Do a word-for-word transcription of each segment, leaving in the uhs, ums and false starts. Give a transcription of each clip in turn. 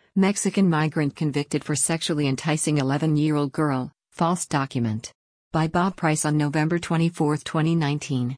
Mexican migrant convicted for sexually enticing eleven-year-old girl, false document. By Bob Price on November twenty-fourth, twenty nineteen.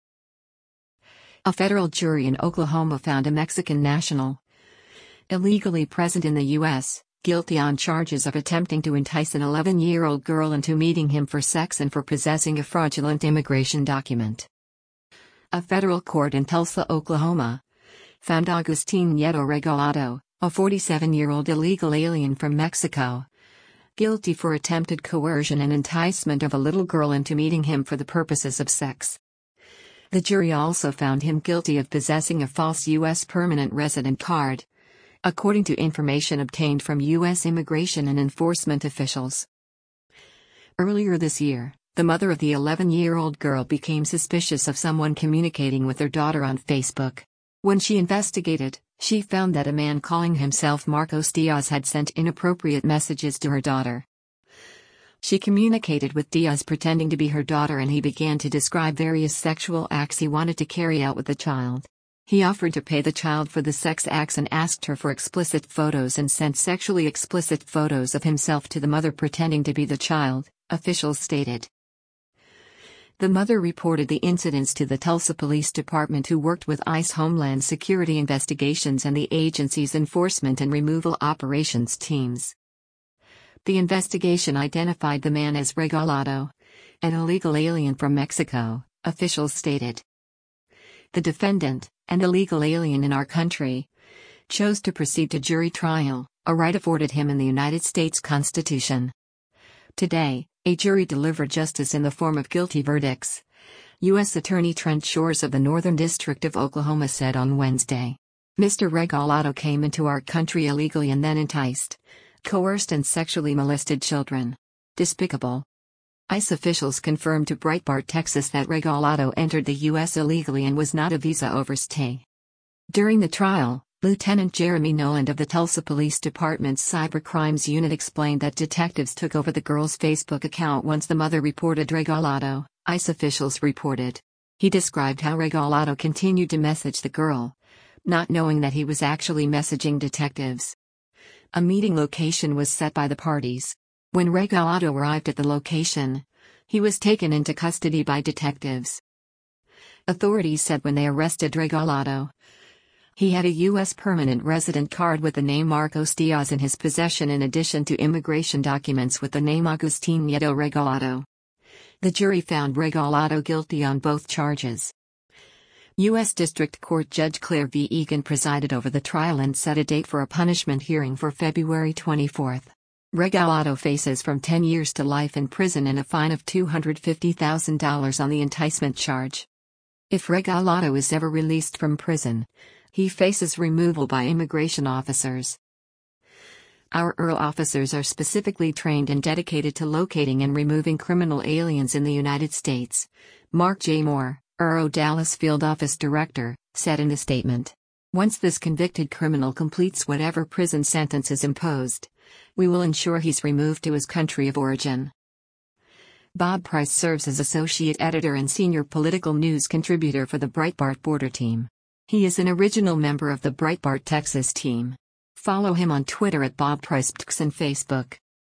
A federal jury in Oklahoma found a Mexican national, illegally present in the U S, guilty on charges of attempting to entice an eleven-year-old girl into meeting him for sex and for possessing a fraudulent immigration document. A federal court in Tulsa, Oklahoma, found Agustin Nieto Regalado, a forty-seven-year-old illegal alien from Mexico, guilty for attempted coercion and enticement of a little girl into meeting him for the purposes of sex. The jury also found him guilty of possessing a false U S permanent resident card, according to information obtained from U S immigration and enforcement officials. Earlier this year, the mother of the eleven-year-old girl became suspicious of someone communicating with her daughter on Facebook. When she investigated, she found that a man calling himself Marcos Diaz had sent inappropriate messages to her daughter. She communicated with Diaz pretending to be her daughter, and he began to describe various sexual acts he wanted to carry out with the child. He offered to pay the child for the sex acts and asked her for explicit photos and sent sexually explicit photos of himself to the mother pretending to be the child, officials stated. The mother reported the incidents to the Tulsa Police Department, who worked with ICE Homeland Security Investigations and the agency's enforcement and removal operations teams. The investigation identified the man as Regalado, an illegal alien from Mexico, officials stated. The defendant, an illegal alien in our country, chose to proceed to jury trial, a right afforded him in the United States Constitution. Today, a jury delivered justice in the form of guilty verdicts, U S Attorney Trent Shores of the Northern District of Oklahoma said on Wednesday. Mister Regalado came into our country illegally and then enticed, coerced and sexually molested children. Despicable. ICE officials confirmed to Breitbart Texas that Regalado entered the U S illegally and was not a visa overstay. During the trial, Lieutenant Jeremy Noland of the Tulsa Police Department's Cybercrimes Unit explained that detectives took over the girl's Facebook account once the mother reported Regalado, ICE officials reported. He described how Regalado continued to message the girl, not knowing that he was actually messaging detectives. A meeting location was set by the parties. When Regalado arrived at the location, he was taken into custody by detectives. Authorities said when they arrested Regalado, he had a U S permanent resident card with the name Marcos Diaz in his possession, in addition to immigration documents with the name Agustin Nieto Regalado. The jury found Regalado guilty on both charges. U S District Court Judge Claire V. Egan presided over the trial and set a date for a punishment hearing for February twenty-fourth. Regalado faces from ten years to life in prison and a fine of two hundred fifty thousand dollars on the enticement charge. If Regalado is ever released from prison, he faces removal by immigration officers. Our E R L officers are specifically trained and dedicated to locating and removing criminal aliens in the United States, Mark J. Moore, E R O Dallas Field Office Director, said in a statement. Once this convicted criminal completes whatever prison sentence is imposed, we will ensure he's removed to his country of origin. Bob Price serves as associate editor and senior political news contributor for the Breitbart Border Team. He is an original member of the Breitbart Texas team. Follow him on Twitter at Bob Price and Facebook.